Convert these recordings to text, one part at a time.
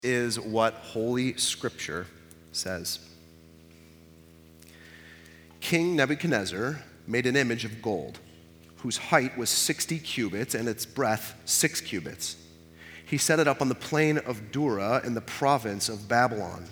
Is what Holy Scripture says. King Nebuchadnezzar made an image of gold, whose height was 60 cubits and its breadth 6 cubits. He set it up on the plain of Dura in the province of Babylon.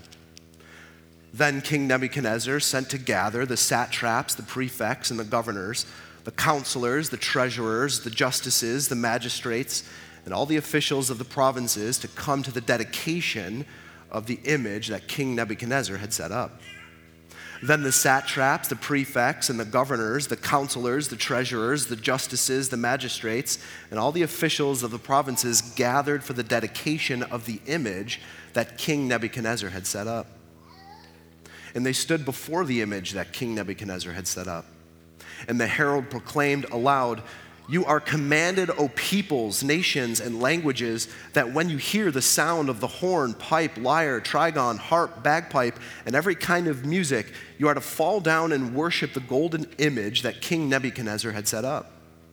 Then King Nebuchadnezzar sent to gather the satraps, the prefects, and the governors, the counselors, the treasurers, the justices, the magistrates, and all the officials of the provinces to come to the dedication of the image that King Nebuchadnezzar had set up. Then the satraps, the prefects, and the governors, the counselors, the treasurers, the justices, the magistrates, and all the officials of the provinces gathered for the dedication of the image that King Nebuchadnezzar had set up. And they stood before the image that King Nebuchadnezzar had set up. And the herald proclaimed aloud, "You are commanded, O peoples, nations, and languages, that when you hear the sound of the horn, pipe, lyre, trigon, harp, bagpipe, and every kind of music, you are to fall down and worship the golden image that King Nebuchadnezzar had set up.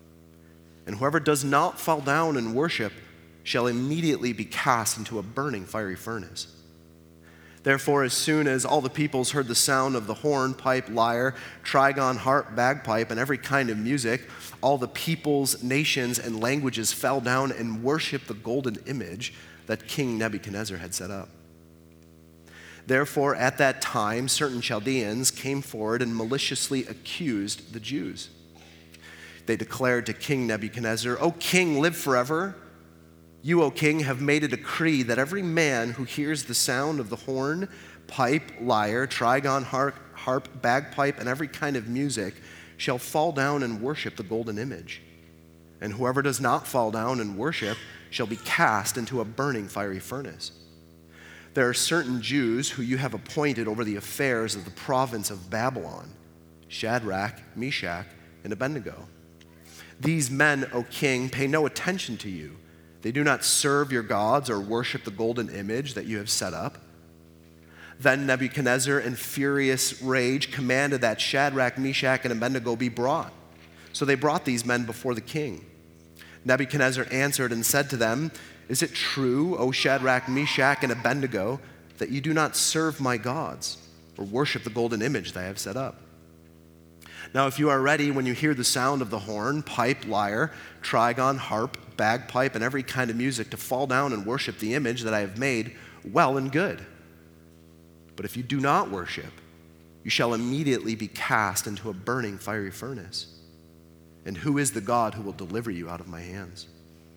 And whoever does not fall down and worship shall immediately be cast into a burning fiery furnace." Therefore, as soon as all the peoples heard the sound of the horn, pipe, lyre, trigon, harp, bagpipe, and every kind of music, all the peoples, nations, and languages fell down and worshiped the golden image that King Nebuchadnezzar had set up. Therefore, at that time, certain Chaldeans came forward and maliciously accused the Jews. They declared to King Nebuchadnezzar, "O king, live forever. You, O king, have made a decree that every man who hears the sound of the horn, pipe, lyre, trigon, harp, bagpipe, and every kind of music shall fall down and worship the golden image. And whoever does not fall down and worship shall be cast into a burning fiery furnace. There are certain Jews who you have appointed over the affairs of the province of Babylon, Shadrach, Meshach, and Abednego. These men, O king, pay no attention to you. They do not serve your gods or worship the golden image that you have set up." Then Nebuchadnezzar, in furious rage, commanded that Shadrach, Meshach, and Abednego be brought. So they brought these men before the king. Nebuchadnezzar answered and said to them, "Is it true, O Shadrach, Meshach, and Abednego, that you do not serve my gods or worship the golden image that I have set up? Now, if you are ready when you hear the sound of the horn, pipe, lyre, trigon, harp, bagpipe, and every kind of music to fall down and worship the image that I have made, well and good. But if you do not worship, you shall immediately be cast into a burning fiery furnace. And who is the God who will deliver you out of my hands?"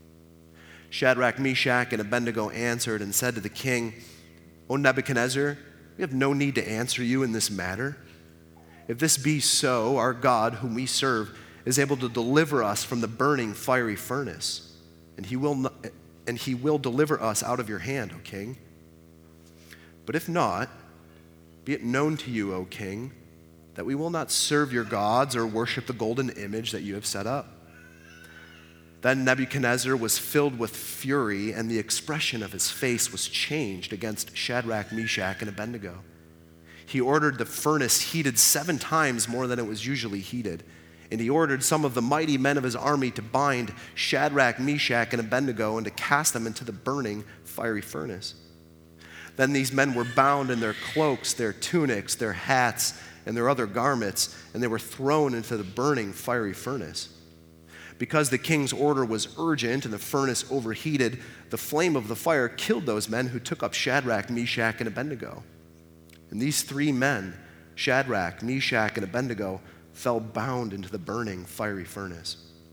Shadrach, Meshach, and Abednego answered and said to the king, "O Nebuchadnezzar, we have no need to answer you in this matter. If this be so, our God, whom we serve, is able to deliver us from the burning fiery furnace, and he will deliver us out of your hand, O king. But if not, be it known to you, O king, that we will not serve your gods or worship the golden image that you have set up." Then Nebuchadnezzar was filled with fury, and the expression of his face was changed against Shadrach, Meshach, and Abednego. He ordered the furnace heated 7 times more than it was usually heated. And he ordered some of the mighty men of his army to bind Shadrach, Meshach, and Abednego and to cast them into the burning fiery furnace. Then these men were bound in their cloaks, their tunics, their hats, and their other garments, and they were thrown into the burning fiery furnace. Because the king's order was urgent and the furnace overheated, the flame of the fire killed those men who took up Shadrach, Meshach, and Abednego. And these 3 men, Shadrach, Meshach, and Abednego, fell bound into the burning fiery furnace.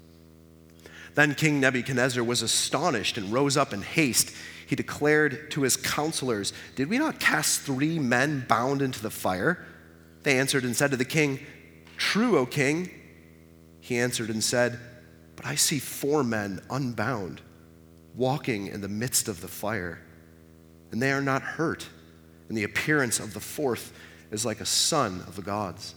Then King Nebuchadnezzar was astonished and rose up in haste. He declared to his counselors, "Did we not cast 3 men bound into the fire?" They answered and said to the king, "True, O king." He answered and said, "But I see 4 men unbound, walking in the midst of the fire, and they are not hurt, and the appearance of the 4th is like a son of the gods."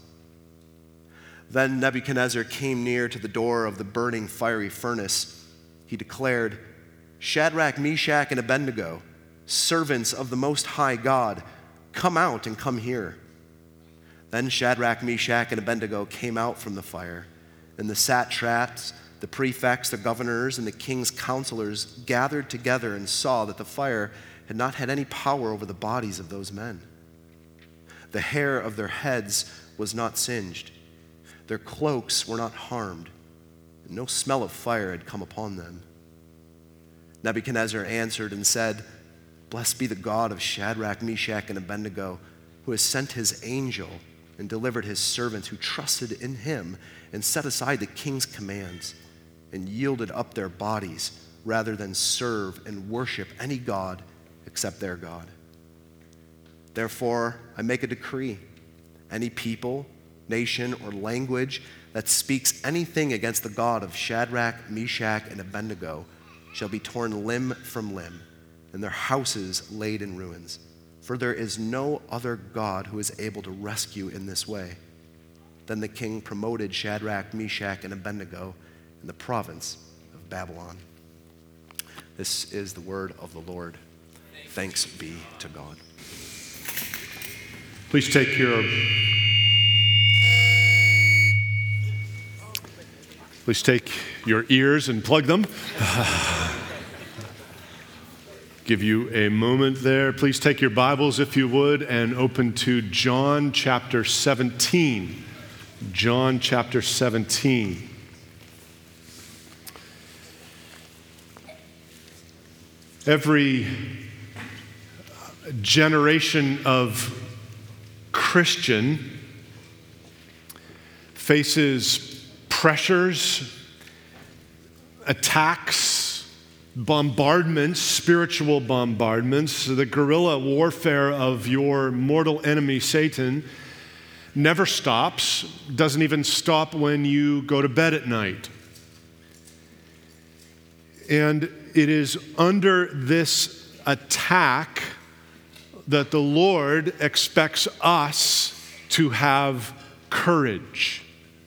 Then Nebuchadnezzar came near to the door of the burning fiery furnace. He declared, "Shadrach, Meshach, and Abednego, servants of the Most High God, come out and come here." Then Shadrach, Meshach, and Abednego came out from the fire, and the satraps, the prefects, the governors, and the king's counselors gathered together and saw that the fire had not had any power over the bodies of those men. The hair of their heads was not singed. Their cloaks were not harmed. And no smell of fire had come upon them. Nebuchadnezzar answered and said, "Blessed be the God of Shadrach, Meshach, and Abednego, who has sent his angel and delivered his servants who trusted in him and set aside the king's commands and yielded up their bodies rather than serve and worship any god except their God. Therefore, I make a decree. Any people, nation, or language that speaks anything against the God of Shadrach, Meshach, and Abednego shall be torn limb from limb, and their houses laid in ruins. For there is no other God who is able to rescue in this way." Then the king promoted Shadrach, Meshach, and Abednego in the province of Babylon. This is the word of the Lord. Thanks be to God. Please take your ears and plug them. Give you a moment there. Please take your Bibles, if you would, and open to John chapter 17. John chapter 17. Every generation of Christian faces pressures, attacks, bombardments, spiritual bombardments. The guerrilla warfare of your mortal enemy, Satan, never stops, doesn't even stop when you go to bed at night. And it is under this attack that the Lord expects us to have courage.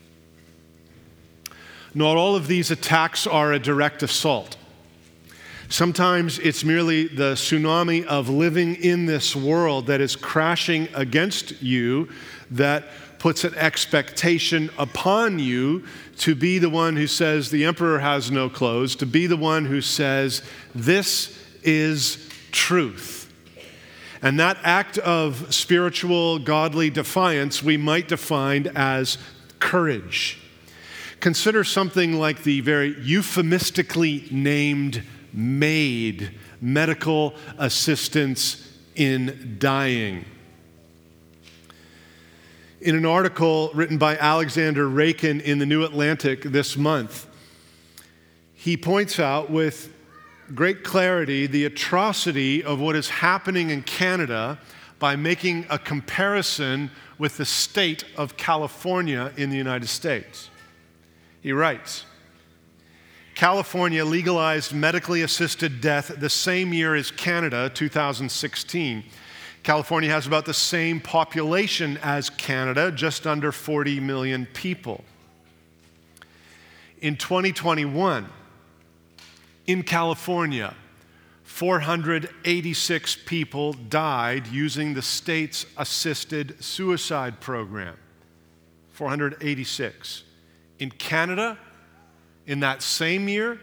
Not all of these attacks are a direct assault. Sometimes it's merely the tsunami of living in this world that is crashing against you that puts an expectation upon you to be the one who says the emperor has no clothes, to be the one who says this is truth. And that act of spiritual, godly defiance we might define as courage. Consider something like the very euphemistically named MAID, medical assistance in dying. In an article written by Alexander Rakin in the New Atlantic this month, he points out with great clarity the atrocity of what is happening in Canada by making a comparison with the state of California in the United States. He writes, California legalized medically assisted death the same year as Canada, 2016. California has about the same population as Canada, just under 40 million people. In 2021, in California, 486 people died using the state's assisted suicide program. 486. In Canada, in that same year,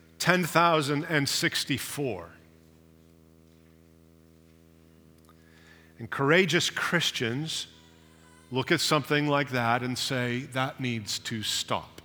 10,064. And courageous Christians look at something like that and say, that needs to stop.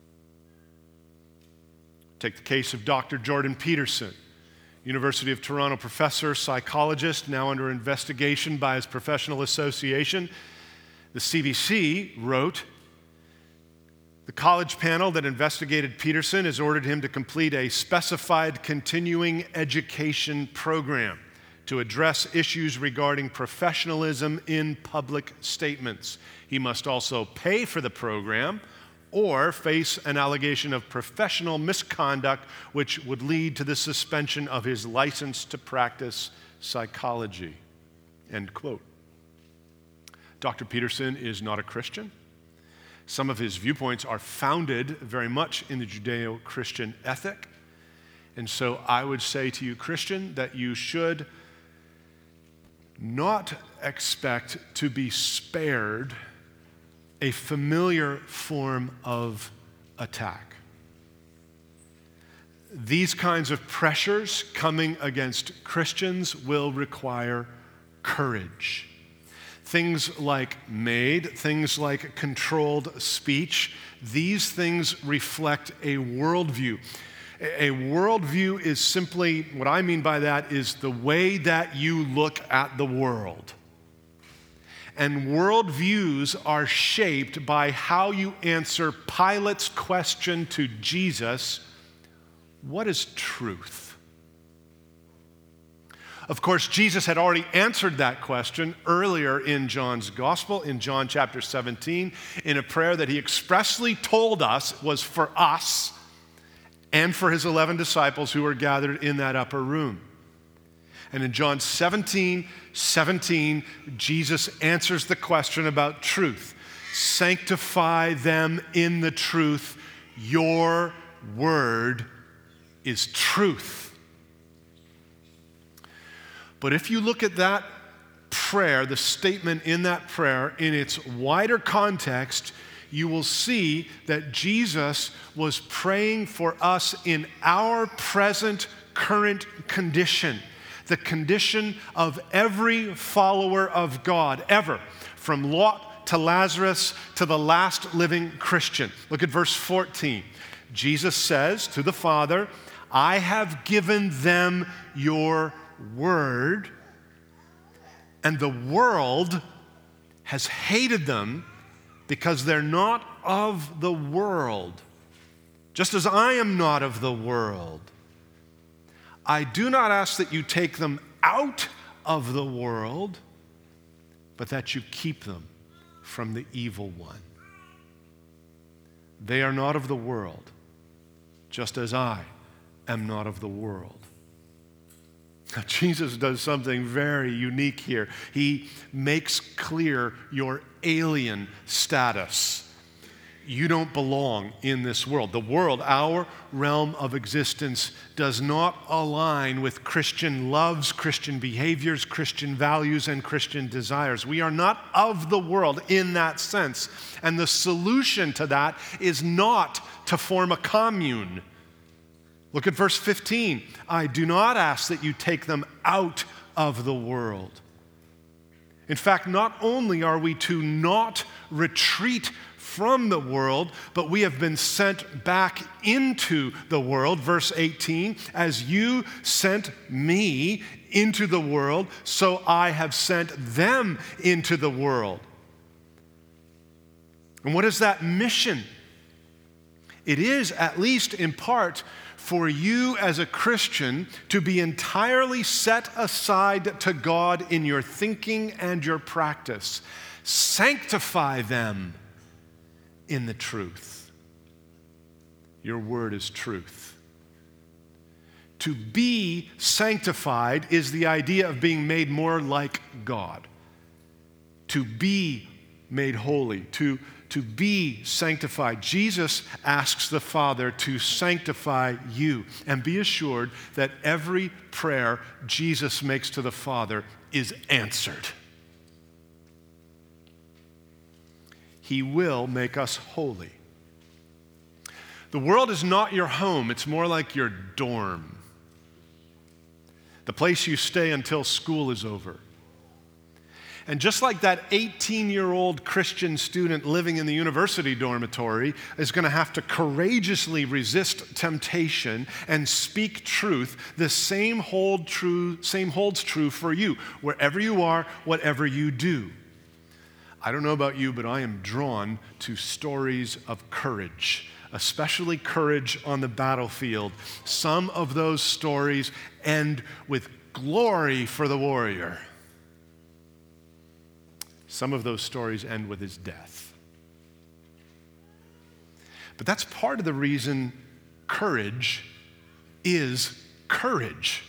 Take the case of Dr. Jordan Peterson, University of Toronto professor, psychologist, now under investigation by his professional association. The CBC wrote, the college panel that investigated Peterson has ordered him to complete a specified continuing education program to address issues regarding professionalism in public statements. He must also pay for the program or face an allegation of professional misconduct which would lead to the suspension of his license to practice psychology. End quote. Dr. Peterson is not a Christian. Some of his viewpoints are founded very much in the Judeo-Christian ethic. And so I would say to you, Christian, that you should not expect to be spared a familiar form of attack. these kinds of pressures coming against Christians will require courage. Things like MAID, things like controlled speech, these things reflect a worldview. A worldview is simply, what I mean by that is the way that you look at the world. And worldviews are shaped by how you answer Pilate's question to Jesus, what is truth? Of course, Jesus had already answered that question earlier in John's Gospel, in John chapter 17, in a prayer that he expressly told us was for us and for his 11 disciples who were gathered in that upper room. And in John 17, Jesus answers the question about truth. Sanctify them in the truth. Your word is truth. But if you look at that prayer, the statement in that prayer, in its wider context, you will see that Jesus was praying for us in our present, current condition, the condition of every follower of God, ever, from Lot to Lazarus to the last living Christian. Look at verse 14. Jesus says to the Father, I have given them your word, and the world has hated them because they're not of the world, just as I am not of the world. I do not ask that you take them out of the world, but that you keep them from the evil one. They are not of the world, just as I am not of the world. Now, Jesus does something very unique here. He makes clear your alien status. You don't belong in this world. The world, our realm of existence, does not align with Christian loves, Christian behaviors, Christian values, and Christian desires. We are not of the world in that sense. And the solution to that is not to form a commune. Look at verse 15. I do not ask that you take them out of the world. In fact, not only are we to not retreat from the world, but we have been sent back into the world. Verse 18, as you sent me into the world, so I have sent them into the world. And what is that mission? It is, at least in part, for you as a Christian to be entirely set aside to God in your thinking and your practice. Sanctify them in the truth. Your word is truth. To be sanctified is the idea of being made more like God. To be made holy, to be sanctified. Jesus asks the Father to sanctify you. And be assured that every prayer Jesus makes to the Father is answered. He will make us holy. The world is not your home. It's more like your dorm. The place you stay until school is over. And just like that 18-year-old Christian student living in the university dormitory is going to have to courageously resist temptation and speak truth, the same holds true for you, wherever you are, whatever you do. I don't know about you, but I am drawn to stories of courage, especially courage on the battlefield. Some of those stories end with glory for the warrior. Some of those stories end with his death. But that's part of the reason courage is courage.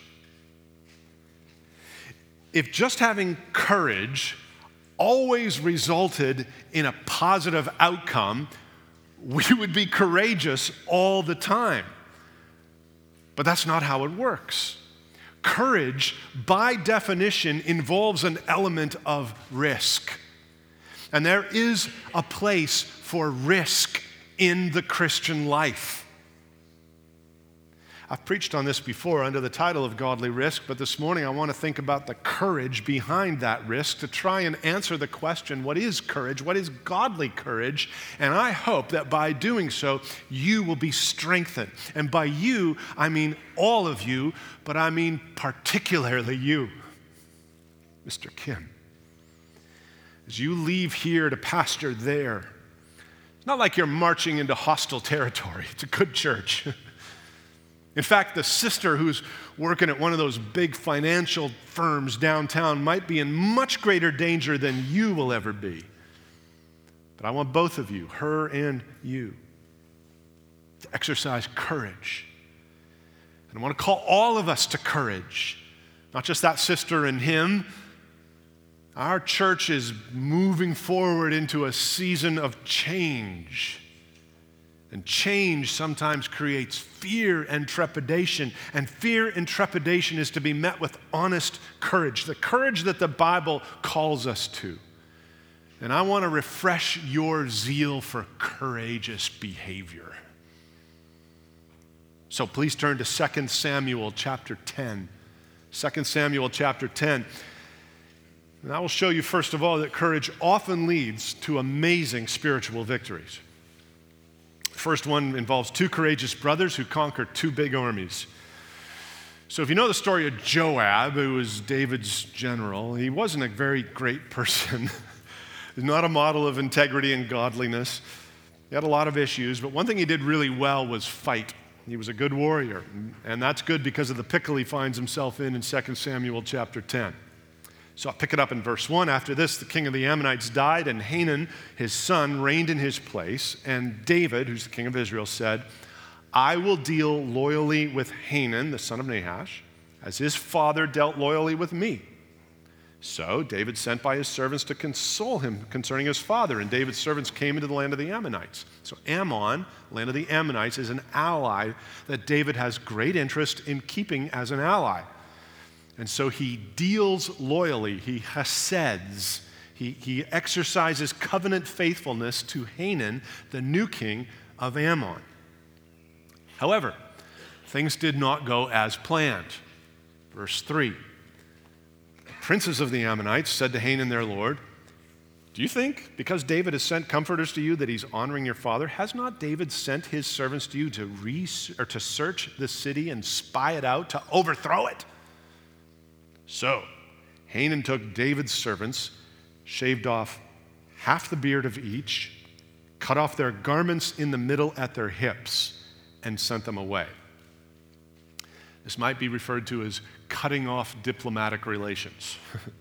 If just having courage always resulted in a positive outcome, we would be courageous all the time. But that's not how it works. Courage, by definition, involves an element of risk. And there is a place for risk in the Christian life. I've preached on this before under the title of Godly Risk, but this morning I want to think about the courage behind that risk to try and answer the question, what is courage? What is godly courage? And I hope that by doing so, you will be strengthened. And by you, I mean all of you, but I mean particularly you, Mr. Kim. As you leave here to pastor there, it's not like you're marching into hostile territory. It's a good church. In fact, the sister who's working at one of those big financial firms downtown might be in much greater danger than you will ever be. But I want both of you, her and you, to exercise courage. And I want to call all of us to courage, not just that sister and him. Our church is moving forward into a season of change. And change sometimes creates fear and trepidation. And fear and trepidation is to be met with honest courage, the courage that the Bible calls us to. And I want to refresh your zeal for courageous behavior. So please turn to 2 Samuel chapter 10. 2 Samuel chapter 10. And I will show you, first of all, that courage often leads to amazing spiritual victories. The first one involves two courageous brothers who conquer two big armies. So if you know the story of Joab, who was David's general, he wasn't a very great person. He's not a model of integrity and godliness. He had a lot of issues, but one thing he did really well was fight. He was a good warrior, and that's good because of the pickle he finds himself in 2 Samuel chapter 10. So I'll pick it up in verse 1. After this, the king of the Ammonites died, and Hanun, his son, reigned in his place. And David, who's the king of Israel, said, I will deal loyally with Hanun, the son of Nahash, as his father dealt loyally with me. So David sent by his servants to console him concerning his father, and David's servants came into the land of the Ammonites. So Ammon, land of the Ammonites, is an ally that David has great interest in keeping as an ally. And so he deals loyally, he heseds, he exercises covenant faithfulness to Hanun, the new king of Ammon. However, things did not go as planned. Verse 3, the princes of the Ammonites said to Hanun their lord, do you think, because David has sent comforters to you, that he's honoring your father? Has not David sent his servants to you to search the city and spy it out, to overthrow it? So Hanun took David's servants, shaved off half the beard of each, cut off their garments in the middle at their hips, and sent them away. This might be referred to as cutting off diplomatic relations.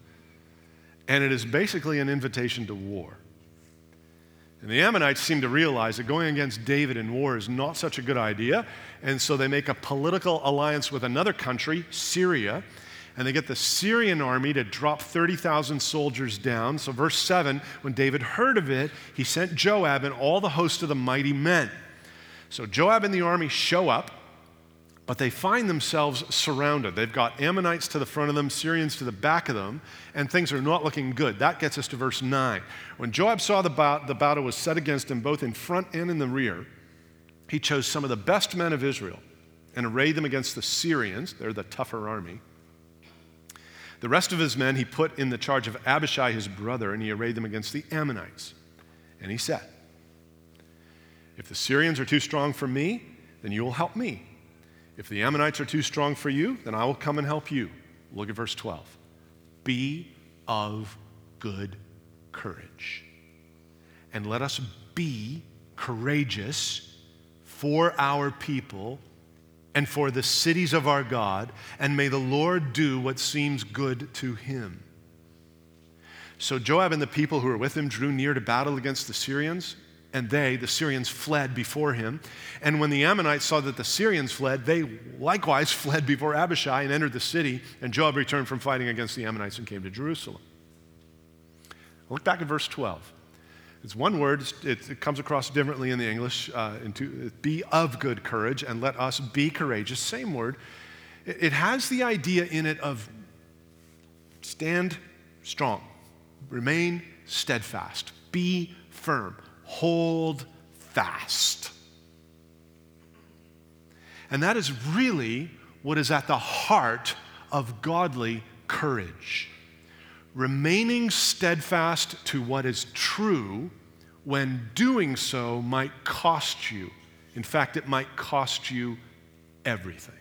And it is basically an invitation to war. And the Ammonites seem to realize that going against David in war is not such a good idea, and so they make a political alliance with another country, Syria, and they get the Syrian army to drop 30,000 soldiers down. So verse 7, when David heard of it, he sent Joab and all the host of the mighty men. So Joab and the army show up, but they find themselves surrounded. They've got Ammonites to the front of them, Syrians to the back of them, and things are not looking good. That gets us to verse 9. When Joab saw the battle was set against him both in front and in the rear, he chose some of the best men of Israel and arrayed them against the Syrians. They're the tougher army. The rest of his men he put in the charge of Abishai, his brother, and he arrayed them against the Ammonites. And he said, if the Syrians are too strong for me, then you will help me. If the Ammonites are too strong for you, then I will come and help you. Look at verse 12. Be of good courage, and let us be courageous for our people and for the cities of our God, and may the Lord do what seems good to him. So Joab and the people who were with him drew near to battle against the Syrians, and the Syrians, fled before him. And when the Ammonites saw that the Syrians fled, they likewise fled before Abishai and entered the city, and Joab returned from fighting against the Ammonites and came to Jerusalem. Look back at verse 12. It's one word, it comes across differently in the English, be of good courage, and let us be courageous. Same word. It has the idea in it of stand strong, remain steadfast, be firm, hold fast. And that is really what is at the heart of godly courage. Remaining steadfast to what is true when doing so might cost you. In fact, it might cost you everything.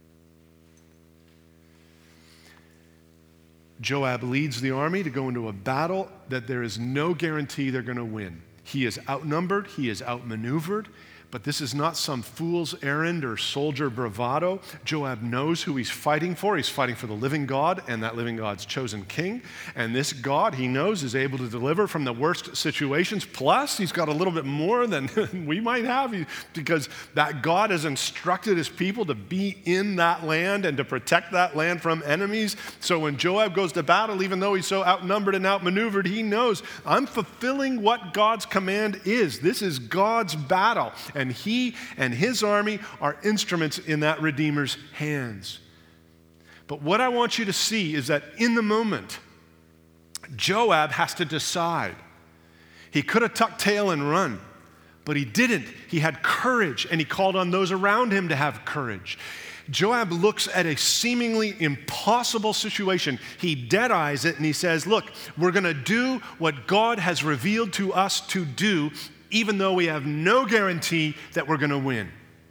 Joab leads the army to go into a battle that there is no guarantee they're going to win. He is outnumbered, he is outmaneuvered, but this is not some fool's errand or soldier bravado. Joab knows who he's fighting for. He's fighting for the living God and that living God's chosen king. And this God, he knows, is able to deliver from the worst situations. Plus, he's got a little bit more than we might have because that God has instructed his people to be in that land and to protect that land from enemies. So when Joab goes to battle, even though he's so outnumbered and outmaneuvered, he knows, I'm fulfilling what God's command is. This is God's battle. And he and his army are instruments in that Redeemer's hands. But what I want you to see is that in the moment, Joab has to decide. He could have tucked tail and run, but he didn't. He had courage, and he called on those around him to have courage. Joab looks at a seemingly impossible situation. He dead-eyes it, and he says, look, we're going to do what God has revealed to us to do, even though we have no guarantee that we're going to win.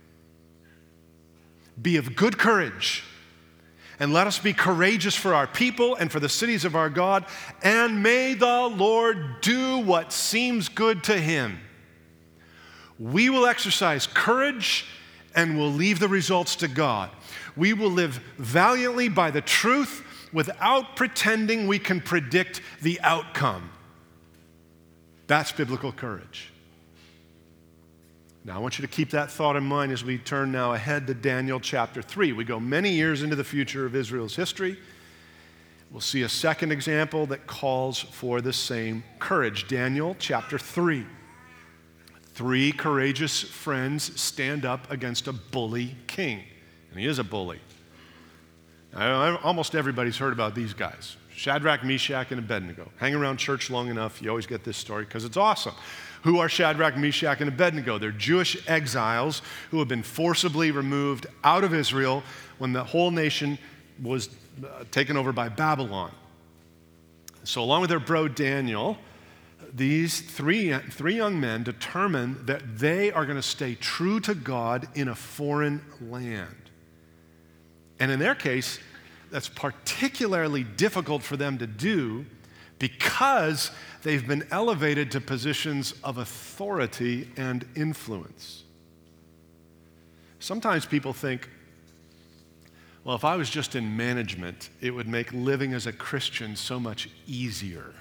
Be of good courage, and let us be courageous for our people and for the cities of our God, and may the Lord do what seems good to him. We will exercise courage, and we'll leave the results to God. We will live valiantly by the truth without pretending we can predict the outcome. That's biblical courage. Now, I want you to keep that thought in mind as we turn now ahead to Daniel chapter 3. We go many years into the future of Israel's history. We'll see a second example that calls for the same courage. Daniel chapter 3. 3 courageous friends stand up against a bully king. And he is a bully. Almost everybody's heard about these guys. Shadrach, Meshach, and Abednego. Hang around church long enough, you always get this story because it's awesome. Who are Shadrach, Meshach, and Abednego? They're Jewish exiles who have been forcibly removed out of Israel when the whole nation was taken over by Babylon. So along with their bro Daniel, these three young men determine that they are going to stay true to God in a foreign land. And in their case, that's particularly difficult for them to do because they've been elevated to positions of authority and influence. Sometimes people think, well, if I was just in management, it would make living as a Christian so much easier.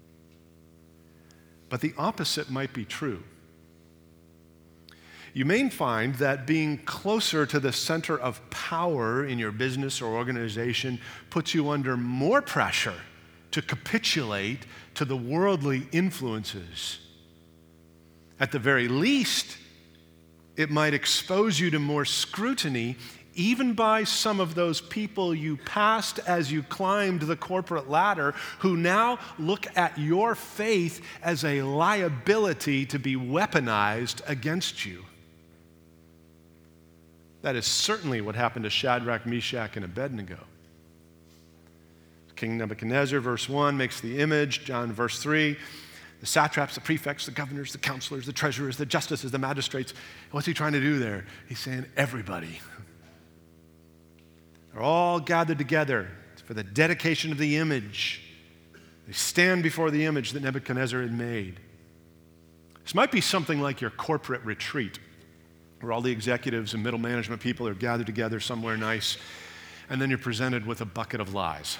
But the opposite might be true. You may find that being closer to the center of power in your business or organization puts you under more pressure to capitulate to the worldly influences. At the very least, it might expose you to more scrutiny, even by some of those people you passed as you climbed the corporate ladder, who now look at your faith as a liability to be weaponized against you. That is certainly what happened to Shadrach, Meshach, and Abednego. King Nebuchadnezzar, verse 1, makes the image. John, verse 3, the satraps, the prefects, the governors, the counselors, the treasurers, the justices, the magistrates. What's he trying to do there? He's saying everybody. They're all gathered together for the dedication of the image. They stand before the image that Nebuchadnezzar had made. This might be something like your corporate retreat, where all the executives and middle management people are gathered together somewhere nice, and then you're presented with a bucket of lies.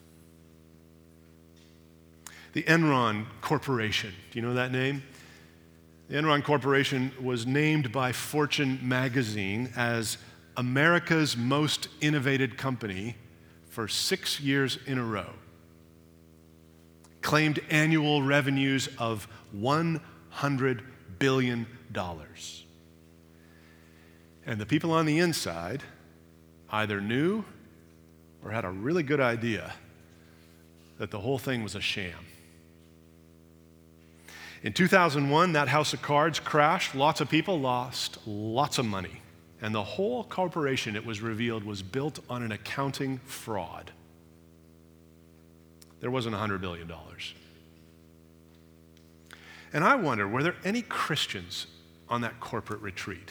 The Enron Corporation, do you know that name? The Enron Corporation was named by Fortune magazine as America's most innovative company for 6 years in a row. Claimed annual revenues of $100 billion. And the people on the inside either knew or had a really good idea that the whole thing was a sham. In 2001, that house of cards crashed. Lots of people lost lots of money. And the whole corporation, it was revealed, was built on an accounting fraud. There wasn't $100 billion. And I wonder, were there any Christians on that corporate retreat?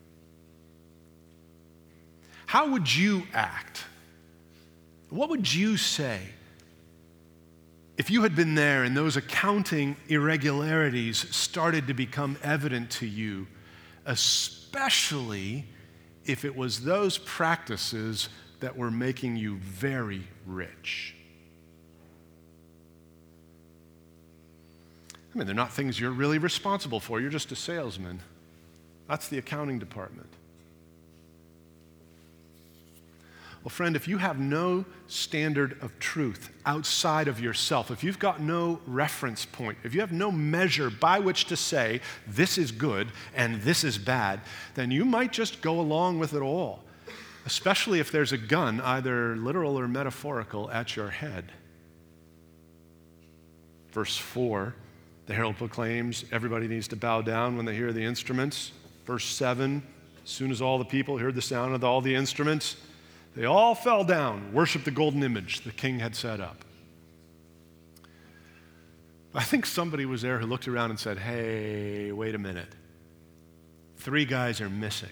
How would you act? What would you say if you had been there and those accounting irregularities started to become evident to you, especially if it was those practices that were making you very rich? I mean, they're not things you're really responsible for. You're just a salesman. That's the accounting department. Well, friend, if you have no standard of truth outside of yourself, if you've got no reference point, if you have no measure by which to say this is good and this is bad, then you might just go along with it all, especially if there's a gun, either literal or metaphorical, at your head. Verse 4, the herald proclaims everybody needs to bow down when they hear the instruments. Verse 7, as soon as all the people heard the sound of all the instruments, they all fell down, worshiped the golden image the king had set up. I think somebody was there who looked around and said, hey, wait a minute. 3 guys are missing.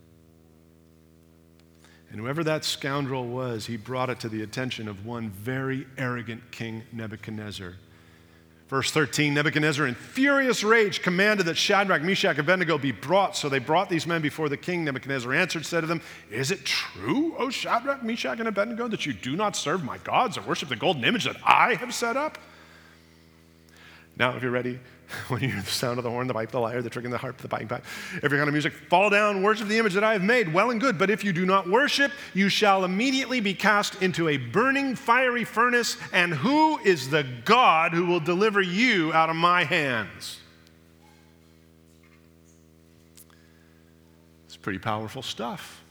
And whoever that scoundrel was, he brought it to the attention of one very arrogant King Nebuchadnezzar. Verse 13, Nebuchadnezzar in furious rage commanded that Shadrach, Meshach, and Abednego be brought. So they brought these men before the king. Nebuchadnezzar answered, said to them, is it true, O Shadrach, Meshach, and Abednego, that you do not serve my gods or worship the golden image that I have set up? Now, if you're ready, when you hear the sound of the horn, the pipe, the lyre, the trigon, the harp, the piping pipe, every kind of music, fall down, worship the image that I have made, well and good. But if you do not worship, you shall immediately be cast into a burning fiery furnace. And who is the God who will deliver you out of my hands? It's pretty powerful stuff.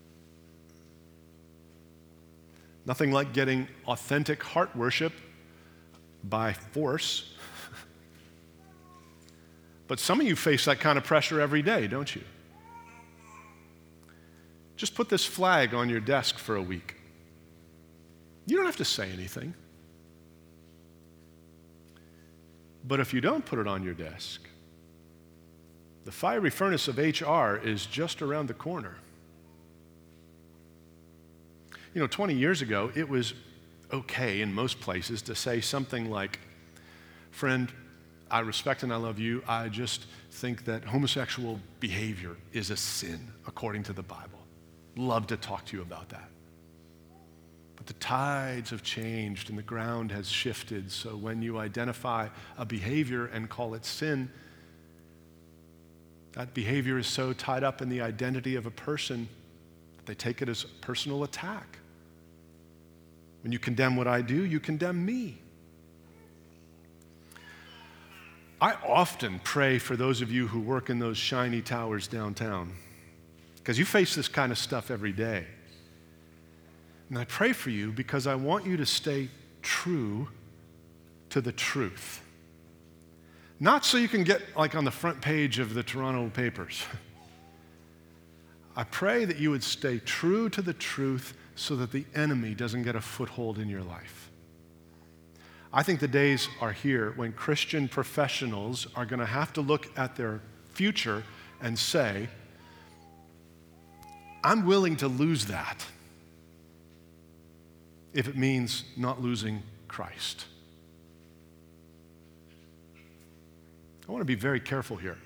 Nothing like getting authentic heart worship by force. But some of you face that kind of pressure every day, don't you? Just put this flag on your desk for a week. You don't have to say anything. But if you don't put it on your desk, the fiery furnace of HR is just around the corner. 20 years ago, it was okay in most places to say something like, friend, I respect and I love you. I just think that homosexual behavior is a sin according to the Bible. Love to talk to you about that. But the tides have changed and the ground has shifted. So when you identify a behavior and call it sin, that behavior is so tied up in the identity of a person that they take it as a personal attack. When you condemn what I do, you condemn me. I often pray for those of you who work in those shiny towers downtown, because you face this kind of stuff every day. And I pray for you because I want you to stay true to the truth. Not so you can get like on the front page of the Toronto papers. I pray that you would stay true to the truth so that the enemy doesn't get a foothold in your life. I think the days are here when Christian professionals are going to have to look at their future and say, I'm willing to lose that if it means not losing Christ. I want to be very careful here.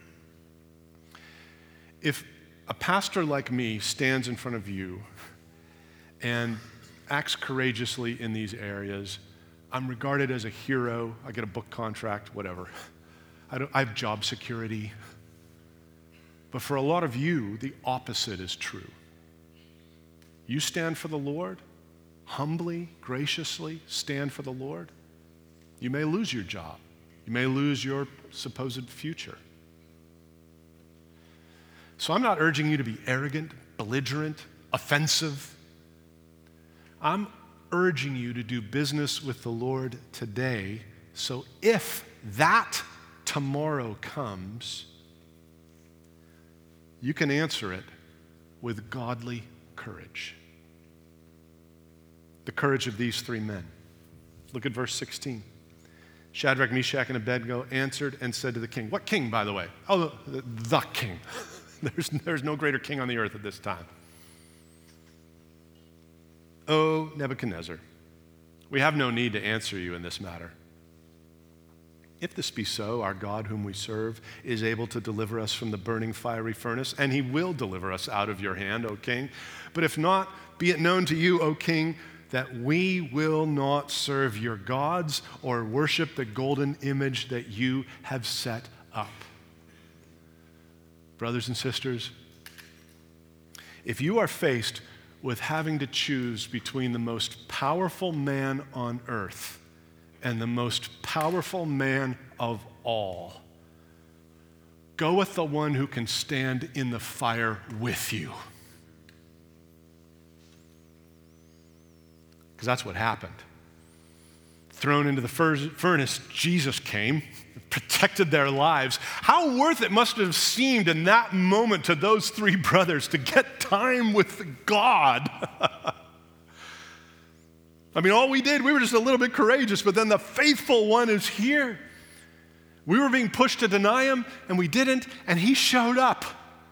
If a pastor like me stands in front of you and acts courageously in these areas, I'm regarded as a hero. I get a book contract, whatever. I have job security. But for a lot of you, the opposite is true. You stand for the Lord, humbly, graciously stand for the Lord. You may lose your job. You may lose your supposed future. So I'm not urging you to be arrogant, belligerent, offensive. I'm urging you to do business with the Lord today, so if that tomorrow comes, you can answer it with godly courage. The courage of these three men. Look at verse 16. Shadrach, Meshach, and Abednego answered and said to the king. What king, by the way? Oh, the king. There's no greater king on the earth at this time. O Nebuchadnezzar, we have no need to answer you in this matter. If this be so, our God whom we serve is able to deliver us from the burning fiery furnace, and he will deliver us out of your hand, O king. But if not, be it known to you, O king, that we will not serve your gods or worship the golden image that you have set up. Brothers and sisters, if you are faced with having to choose between the most powerful man on earth and the most powerful man of all, go with the one who can stand in the fire with you. Because that's what happened. Thrown into the furnace, Jesus came, protected their lives. How worth it must have seemed in that moment to those three brothers to get time with God. I mean, all we did, we were just a little bit courageous, but then the faithful one is here. We were being pushed to deny him, and we didn't, and he showed up.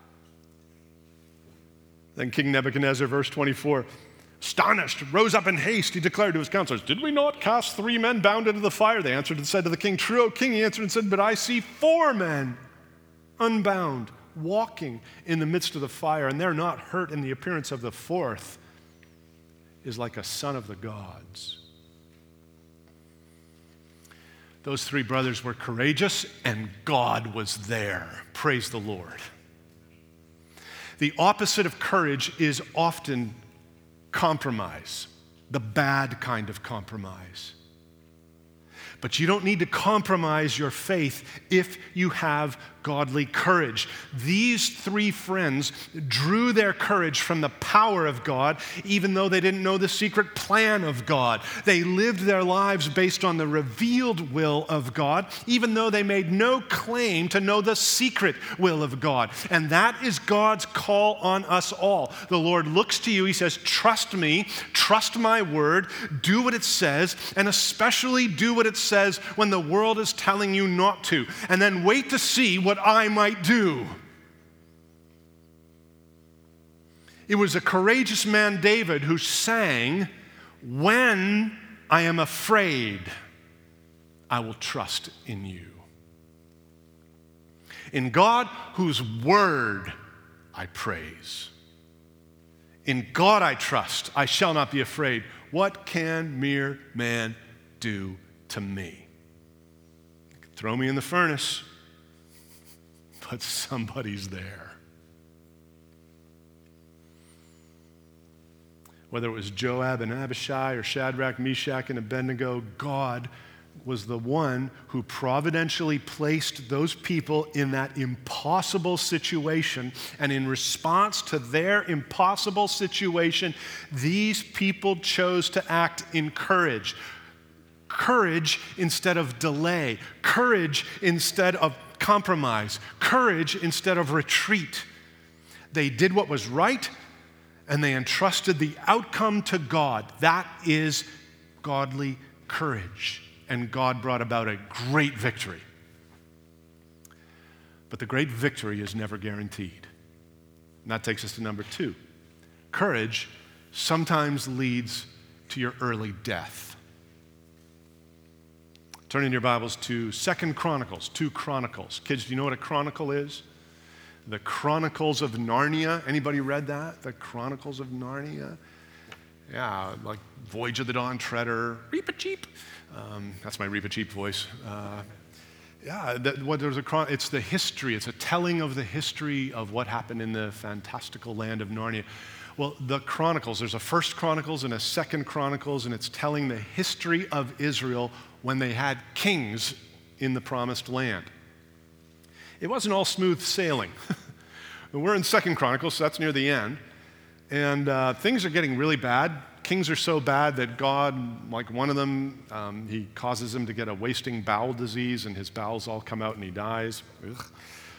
Then King Nebuchadnezzar, verse 24, astonished, rose up in haste. He declared to his counselors, did we not cast 3 men bound into the fire? They answered and said to the king, true, O king. He answered and said, but I see 4 men unbound, walking in the midst of the fire, and they're not hurt, and the appearance of the 4th is like a son of the gods. Those 3 brothers were courageous, and God was there. Praise the Lord. The opposite of courage is often compromise, the bad kind of compromise. But you don't need to compromise your faith if you have godly courage. These 3 friends drew their courage from the power of God, even though they didn't know the secret plan of God. They lived their lives based on the revealed will of God, even though they made no claim to know the secret will of God. And that is God's call on us all. The Lord looks to you, he says, trust me, trust my word, do what it says, and especially do what it says when the world is telling you not to. And then wait to see what I might do. It was a courageous man, David, who sang, when I am afraid, I will trust in you. In God, whose word I praise. In God I trust, I shall not be afraid. What can mere man do to me? Throw me in the furnace, but somebody's there. Whether it was Joab and Abishai or Shadrach, Meshach, and Abednego, God was the one who providentially placed those people in that impossible situation. And in response to their impossible situation, these people chose to act in courage. Courage instead of delay. Courage instead of compromise. Courage instead of retreat. They did what was right, and they entrusted the outcome to God. That is godly courage. And God brought about a great victory. But the great victory is never guaranteed. And that takes us to number 2. Courage sometimes leads to your early death. Turn in your Bibles to 2 Chronicles, 2 Chronicles. Kids, do you know what a chronicle is? The Chronicles of Narnia. Anybody read that? The Chronicles of Narnia? Yeah, like Voyage of the Dawn Treader, Reepicheep. That's my Reepicheep voice. It's the history. It's a telling of the history of what happened in the fantastical land of Narnia. Well, the Chronicles, there's a 1 Chronicles and a 2 Chronicles, and it's telling the history of Israel when they had kings in the promised land. It wasn't all smooth sailing. We're in 2 Chronicles, so that's near the end. And things are getting really bad. Kings are so bad that God, like one of them, he causes him to get a wasting bowel disease, and his bowels all come out and he dies.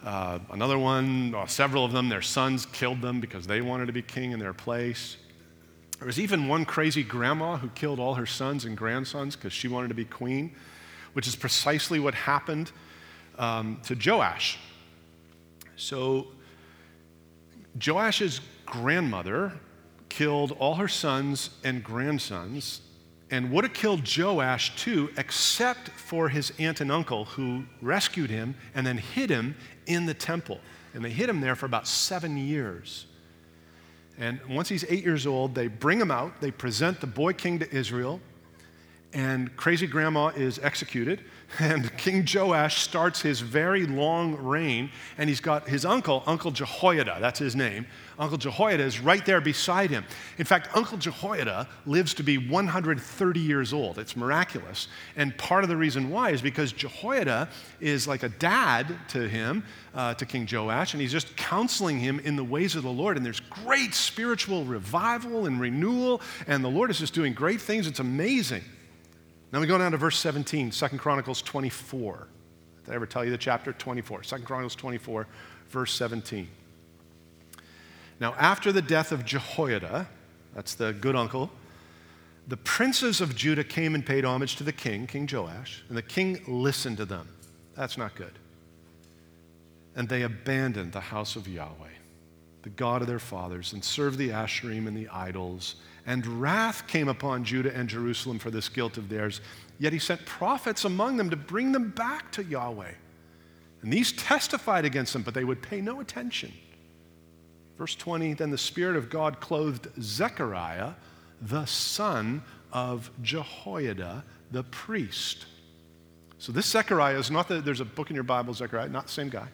Another one, several of them, their sons killed them because they wanted to be king in their place. There was even one crazy grandma who killed all her sons and grandsons because she wanted to be queen, which is precisely what happened to Joash. So Joash's grandmother killed all her sons and grandsons and would have killed Joash too, except for his aunt and uncle who rescued him and then hid him in the temple. And they hid him there for about 7 years. And once he's 8 years old, they bring him out, they present the boy king to Israel, and crazy grandma is executed, and King Joash starts his very long reign, and he's got his Uncle Jehoiada, that's his name. Uncle Jehoiada is right there beside him. In fact, Uncle Jehoiada lives to be 130 years old. It's miraculous. And part of the reason why is because Jehoiada is like a dad to him, to King Joash, and he's just counseling him in the ways of the Lord. And there's great spiritual revival and renewal, and the Lord is just doing great things. It's amazing. Now we go down to verse 17, 2 Chronicles 24. Did I ever tell you the chapter? 24. 2 Chronicles 24, verse 17. Now after the death of Jehoiada, that's the good uncle, the princes of Judah came and paid homage to the king, King Joash, and the king listened to them. That's not good. And they abandoned the house of Yahweh, the God of their fathers, and served the Asherim and the idols. And wrath came upon Judah and Jerusalem for this guilt of theirs. Yet he sent prophets among them to bring them back to Yahweh. And these testified against them, but they would pay no attention. Verse 20, then the Spirit of God clothed Zechariah, the son of Jehoiada, the priest. So this Zechariah is not there's a book in your Bible, Zechariah, not the same guy.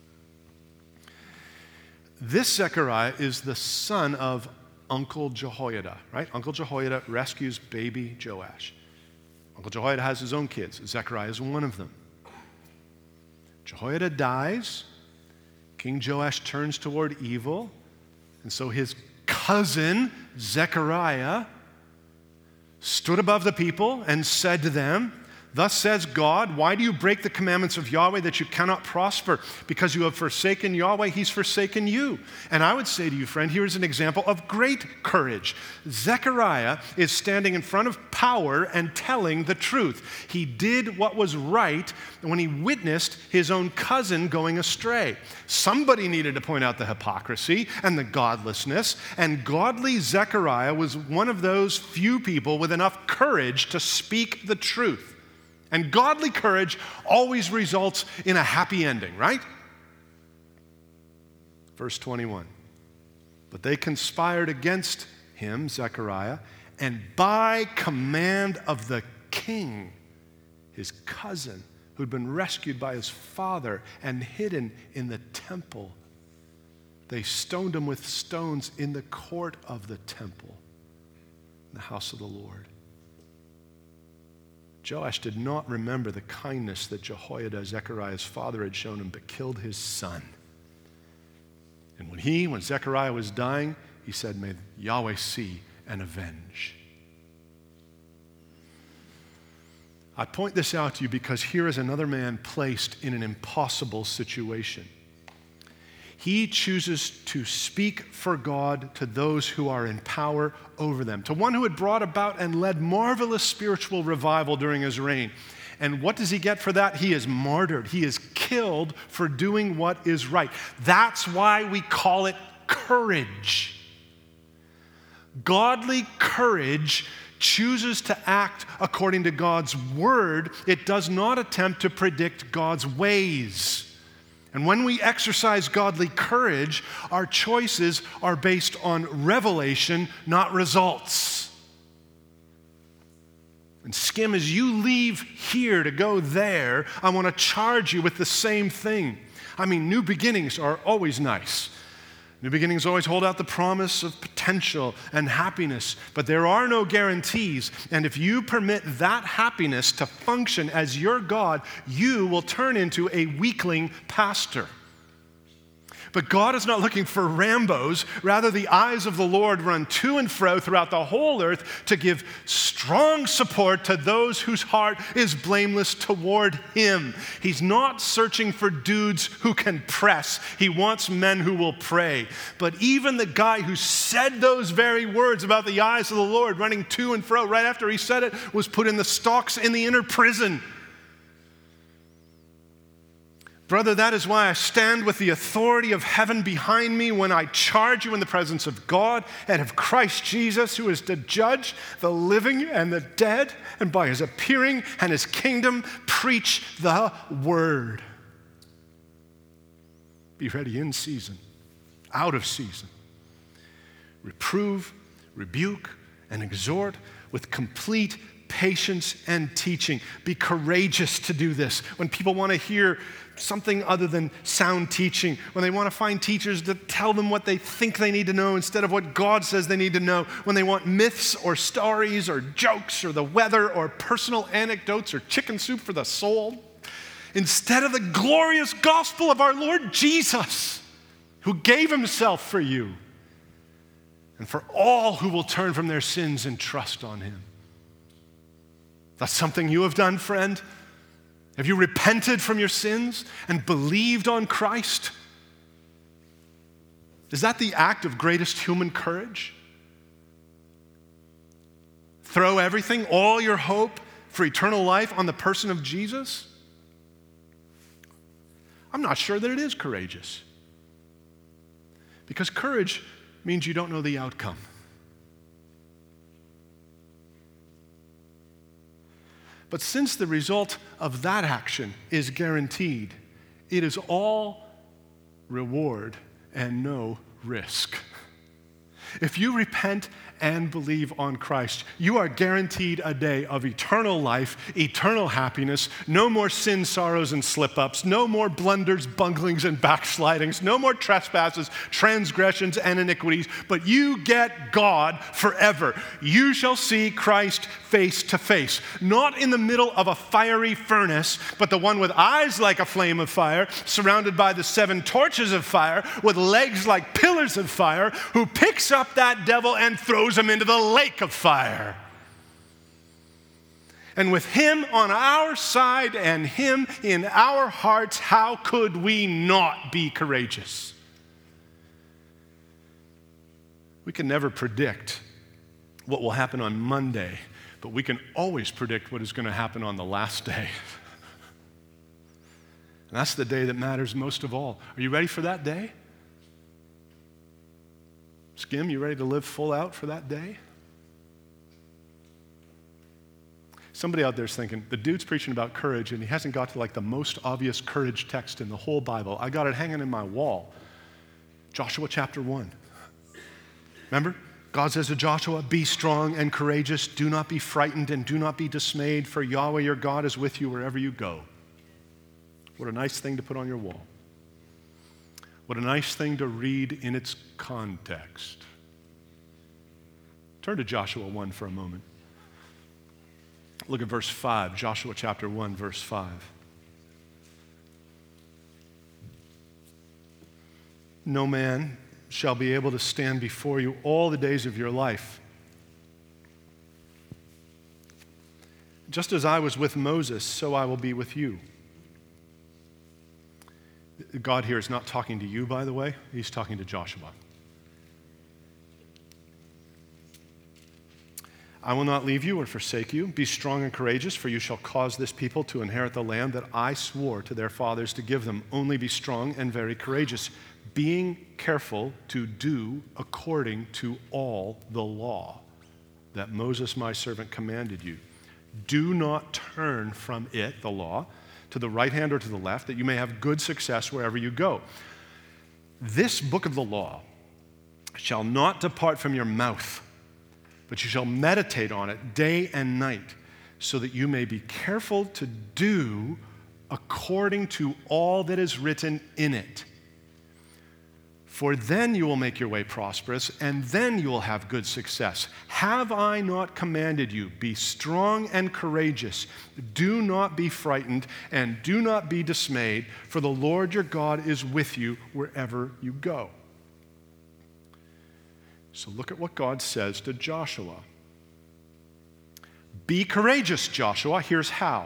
This Zechariah is the son of Uncle Jehoiada, right? Uncle Jehoiada rescues baby Joash. Uncle Jehoiada has his own kids. Zechariah is one of them. Jehoiada dies. King Joash turns toward evil. And so his cousin, Zechariah, stood above the people and said to them, thus says God, why do you break the commandments of Yahweh that you cannot prosper? Because you have forsaken Yahweh, he's forsaken you. And I would say to you, friend, here's an example of great courage. Zechariah is standing in front of power and telling the truth. He did what was right when he witnessed his own cousin going astray. Somebody needed to point out the hypocrisy and the godlessness, and godly Zechariah was one of those few people with enough courage to speak the truth. And godly courage always results in a happy ending, right? Verse 21. But they conspired against him, Zechariah, and by command of the king, his cousin, who'd been rescued by his father and hidden in the temple, they stoned him with stones in the court of the temple, in the house of the Lord. Joash did not remember the kindness that Jehoiada, Zechariah's father, had shown him, but killed his son. And when Zechariah was dying, he said, may Yahweh see and avenge. I point this out to you because here is another man placed in an impossible situation. He chooses to speak for God to those who are in power over them, to one who had brought about and led marvelous spiritual revival during his reign. And what does he get for that? He is martyred. He is killed for doing what is right. That's why we call it courage. Godly courage chooses to act according to God's word. It does not attempt to predict God's ways. And when we exercise godly courage, our choices are based on revelation, not results. And Skim, as you leave here to go there, I want to charge you with the same thing. I mean, new beginnings are always nice. New beginnings always hold out the promise of potential and happiness, but there are no guarantees. And if you permit that happiness to function as your God, you will turn into a weakling pastor. But God is not looking for Rambos. Rather, the eyes of the Lord run to and fro throughout the whole earth to give strong support to those whose heart is blameless toward him. He's not searching for dudes who can press. He wants men who will pray. But even the guy who said those very words about the eyes of the Lord running to and fro, right after he said it, was put in the stocks in the inner prison. Brother, that is why I stand with the authority of heaven behind me when I charge you in the presence of God and of Christ Jesus, who is to judge the living and the dead, and by his appearing and his kingdom, preach the word. Be ready in season, out of season. Reprove, rebuke, and exhort with complete patience and teaching. Be courageous to do this. When people want to hear something other than sound teaching, when they want to find teachers to tell them what they think they need to know instead of what God says they need to know, when they want myths or stories or jokes or the weather or personal anecdotes or chicken soup for the soul, instead of the glorious gospel of our Lord Jesus, who gave himself for you and for all who will turn from their sins and trust on him. That's something you have done, friend. Have you repented from your sins and believed on Christ? Is that the act of greatest human courage? Throw everything, all your hope for eternal life on the person of Jesus? I'm not sure that it is courageous. Because courage means you don't know the outcome. But since the result of that action is guaranteed, it is all reward and no risk. If you repent and believe on Christ, you are guaranteed a day of eternal life, eternal happiness, no more sin, sorrows, and slip-ups, no more blunders, bunglings, and backslidings, no more trespasses, transgressions, and iniquities, but you get God forever. You shall see Christ face to face, not in the middle of a fiery furnace, but the one with eyes like a flame of fire, surrounded by the 7 torches of fire, with legs like pillars of fire, who picks up that devil and throws him into the lake of fire. And with him on our side and him in our hearts, how could we not be courageous? We can never predict what will happen on Monday, but we can always predict what is going to happen on the last day. And that's the day that matters most of all. Are you ready for that day? Skim, you ready to live full out for that day? Somebody out there is thinking, the dude's preaching about courage and he hasn't got to like the most obvious courage text in the whole Bible. I got it hanging in my wall. Joshua chapter 1. Remember? God says to Joshua, be strong and courageous. Do not be frightened and do not be dismayed, for Yahweh your God is with you wherever you go. What a nice thing to put on your wall. What a nice thing to read in its context. Turn to Joshua 1 for a moment. Look at verse 5, Joshua chapter 1, verse 5. No man shall be able to stand before you all the days of your life. Just as I was with Moses, so I will be with you. God here is not talking to you, by the way. He's talking to Joshua. I will not leave you or forsake you. Be strong and courageous, for you shall cause this people to inherit the land that I swore to their fathers to give them. Only be strong and very courageous, being careful to do according to all the law that Moses my servant commanded you. Do not turn from it, the law, to the right hand or to the left, that you may have good success wherever you go. This book of the law shall not depart from your mouth, but you shall meditate on it day and night, so that you may be careful to do according to all that is written in it. For then you will make your way prosperous, and then you will have good success. Have I not commanded you? Be strong and courageous. Do not be frightened, and do not be dismayed, for the Lord your God is with you wherever you go. So look at what God says to Joshua. Be courageous, Joshua. Here's how.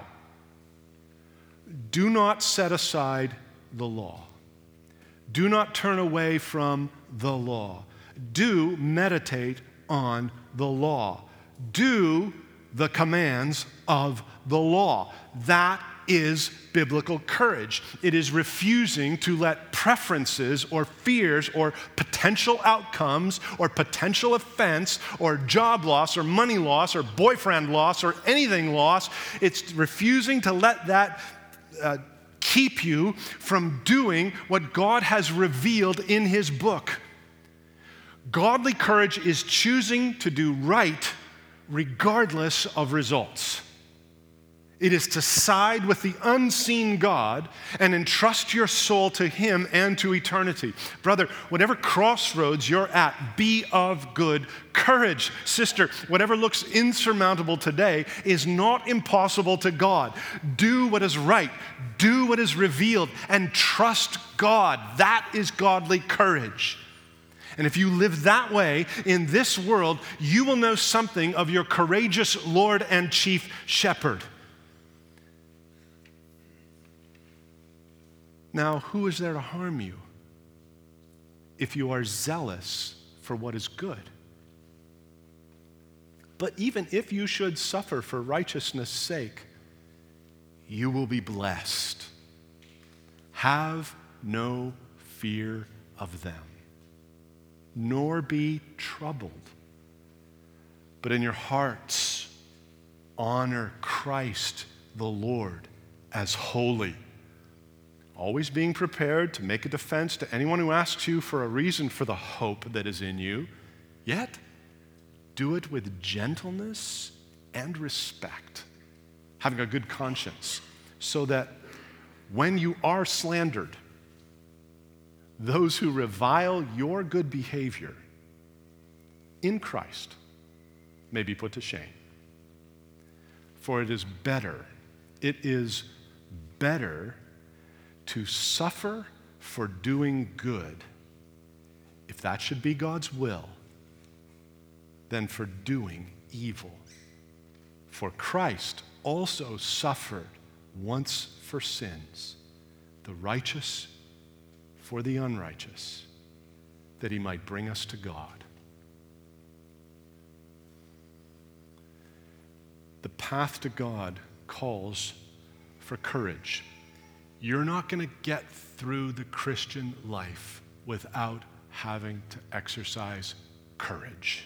Do not set aside the law. Do not turn away from the law. Do meditate on the law. Do the commands of the law. That is biblical courage. It is refusing to let preferences or fears or potential outcomes or potential offense or job loss or money loss or boyfriend loss or anything loss. It's refusing to let that keep you from doing what God has revealed in His book. Godly courage is choosing to do right regardless of results. It is to side with the unseen God and entrust your soul to Him and to eternity. Brother, whatever crossroads you're at, be of good courage. Sister, whatever looks insurmountable today is not impossible to God. Do what is right, do what is revealed, and trust God. That is godly courage. And if you live that way in this world, you will know something of your courageous Lord and Chief Shepherd. Now, who is there to harm you if you are zealous for what is good? But even if you should suffer for righteousness' sake, you will be blessed. Have no fear of them, nor be troubled, but in your hearts honor Christ the Lord as holy, always being prepared to make a defense to anyone who asks you for a reason for the hope that is in you, yet do it with gentleness and respect, having a good conscience, so that when you are slandered, those who revile your good behavior in Christ may be put to shame. For it is better to suffer for doing good, if that should be God's will, than for doing evil. For Christ also suffered once for sins, the righteous for the unrighteous, that He might bring us to God. The path to God calls for courage. You're not going to get through the Christian life without having to exercise courage.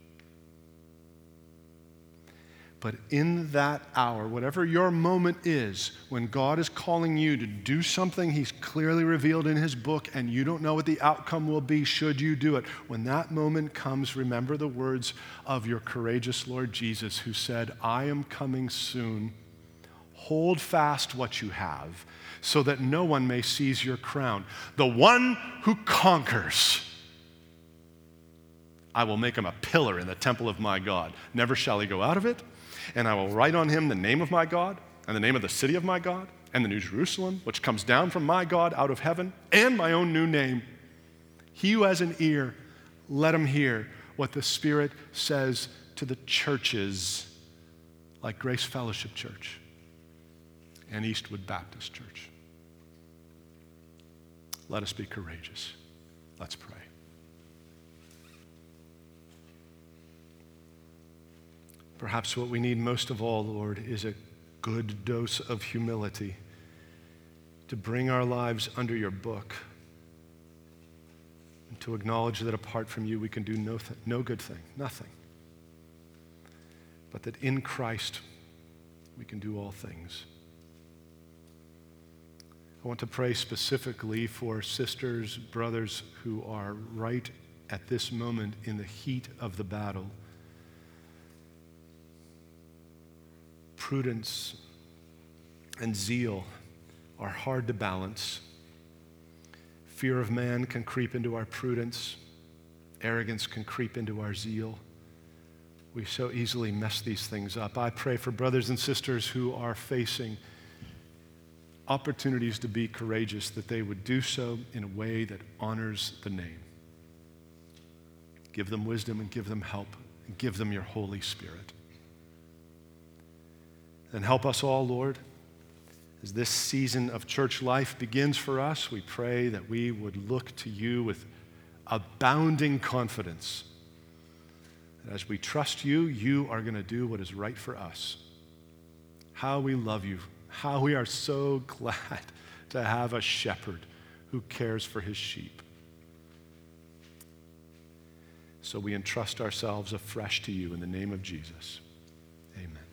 But in that hour, whatever your moment is, when God is calling you to do something He's clearly revealed in His book and you don't know what the outcome will be should you do it, when that moment comes, remember the words of your courageous Lord Jesus, who said, I am coming soon. Hold fast what you have, so that no one may seize your crown. The one who conquers, I will make him a pillar in the temple of my God. Never shall he go out of it. And I will write on him the name of my God, and the name of the city of my God, and the New Jerusalem, which comes down from my God out of heaven, and my own new name. He who has an ear, let him hear what the Spirit says to the churches, like Grace Fellowship Church and Eastwood Baptist Church. Let us be courageous. Let's pray. Perhaps what we need most of all, Lord, is a good dose of humility to bring our lives under your book and to acknowledge that apart from you we can do no good thing, nothing. But that in Christ we can do all things. I want to pray specifically for sisters, brothers who are right at this moment in the heat of the battle. Prudence and zeal are hard to balance. Fear of man can creep into our prudence. Arrogance can creep into our zeal. We so easily mess these things up. I pray for brothers and sisters who are facing opportunities to be courageous, that they would do so in a way that honors the name. Give them wisdom and give them help and give them your Holy Spirit. And help us all, Lord, as this season of church life begins for us. We pray that we would look to you with abounding confidence. As we trust you, you are going to do what is right for us. How we love you. How we are so glad to have a shepherd who cares for his sheep. So we entrust ourselves afresh to you in the name of Jesus. Amen.